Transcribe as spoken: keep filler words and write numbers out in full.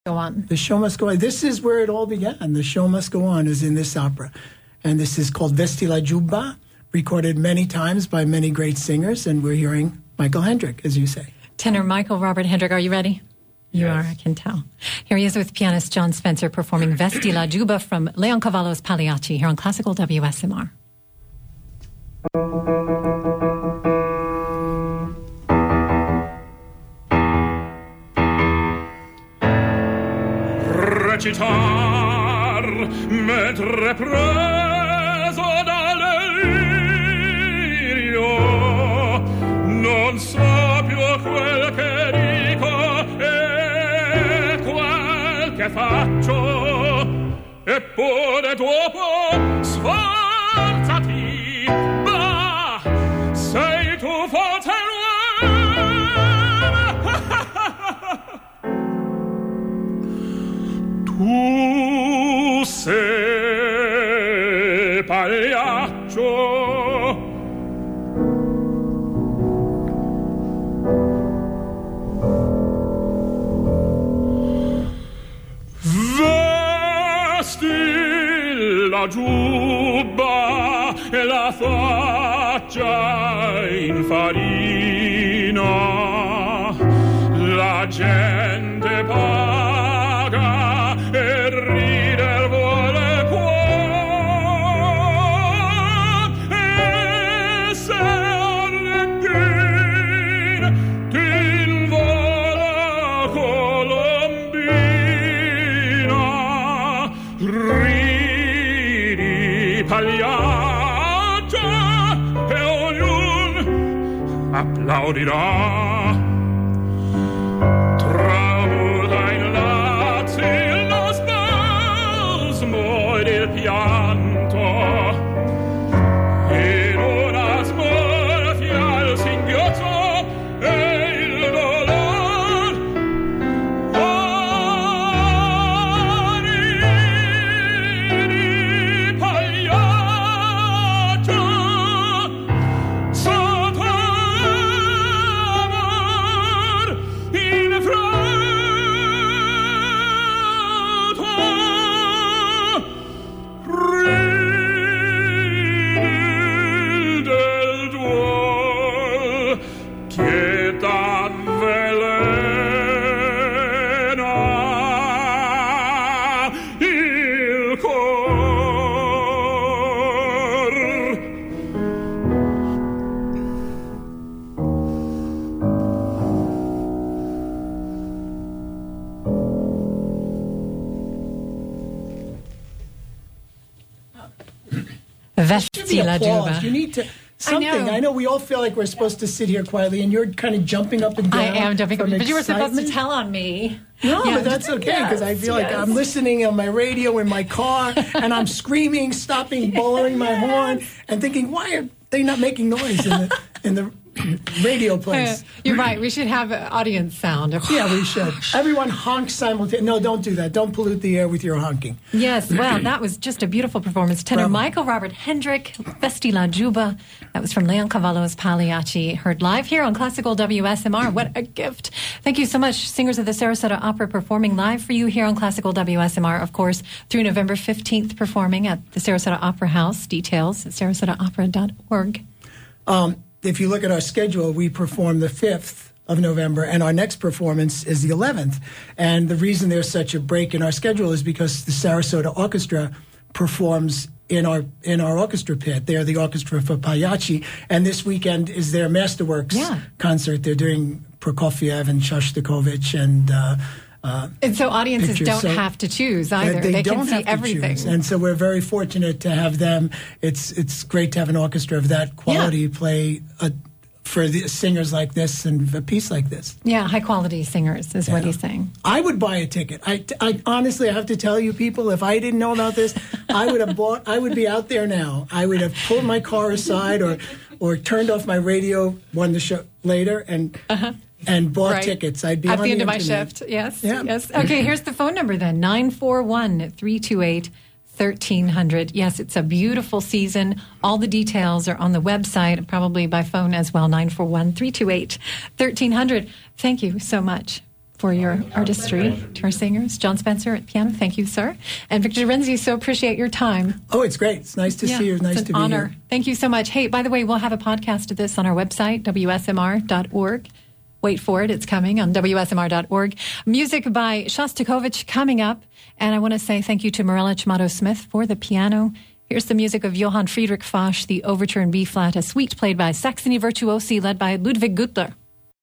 Go on. The show must go on. This is where it all began. The show must go on is in this opera. And this is called Vesti la Giubba, recorded many times by many great singers. And we're hearing Michael Hendrick, as you say. Tenor Michael Robert Hendrick. Are you ready? You Yes. are, I can tell. Here he is with pianist John Spencer performing Vesti la Giubba from Leoncavallo's Pagliacci here on Classical W S M R. Recitar mentre preso dall'elirio non so più quel che dico e quel che faccio, eppure dopo sforzati, bah, sei tu forse tu sei pagliaccio. Vesti la giubba e la faccia in farina, la gente paga e ride vuole qua, e se Arlecchino t'invola Colombina, ridi pagliaccio e ognun applaudirà. Il pianto in una smorfia il singhiozzo e il dolor ridi pagliaccio sotto amor in freddo. Vesti la Giubba. You need to something. I know. I know we all feel like we're supposed to sit here quietly, and you're kind of jumping up and down. I am jumping up, from but you were supposed to excitement. tell on me. No, Yeah. but that's okay, because I feel Yes, like I'm yes. listening on my radio in my car, and I'm screaming, stopping, blowing my horn, and thinking, why are they not making noise in the in the radio place? You're right. We should have audience sound. Yeah, we should. Everyone honks simultaneously. No, don't do that. Don't pollute the air with your honking. Yes, well, that was just a beautiful performance. Tenor Bravo. Michael Robert Hendrick, Vesti la Giubba. That was from Leoncavallo's Pagliacci, heard live here on Classical W S M R. What a gift. Thank you so much, singers of the Sarasota Opera, performing live for you here on Classical W S M R, of course, through November fifteenth, performing at the Sarasota Opera House. Details at sarasota opera dot org. Um, if you look at our schedule, we perform the fifth of November, and our next performance is the eleventh. And the reason there's such a break in our schedule is because the Sarasota Orchestra performs in our in our orchestra pit. They're the orchestra for Pagliacci, and this weekend is their Masterworks Yeah. concert. They're doing Prokofiev and Shostakovich and uh, uh, And so audiences pictures. don't So- have to choose either. They, They, don't can see have to everything. choose. And so we're very fortunate to have them. It's it's great to have an orchestra of that quality play a, for the singers like this and a piece like this. Yeah, high quality singers is what Yeah. he's saying. I would buy a ticket. I, I honestly, I have to tell you, people, if I didn't know about this, I would have bought. I would be out there now. I would have pulled my car aside or or turned off my radio one the show later and. Uh-huh. And bought Right. tickets. I'd be At on the end of my internet. shift. Yes. Yeah. Yes. Okay, here's the phone number then. nine four one, three two eight, one three zero zero. Yes, it's a beautiful season. All the details are on the website, probably by phone as well. nine four one, three two eight, one three zero zero. Thank you so much for your artistry to our singers. John Spencer at piano, thank you, sir. And Victor Renzi, so appreciate your time. Oh, it's great. It's nice to yeah, see you. It's nice it's to an be honor. here. Thank you so much. Hey, by the way, we'll have a podcast of this on our website, W S M R dot org. Wait for it. It's coming on W S M R dot org. Music by Shostakovich coming up. And I want to say thank you to Morella Chamato-Smith for the piano. Here's the music of Johann Friedrich Foch, the Overture in B-flat, a suite played by Saxony Virtuosi led by Ludwig Gutler.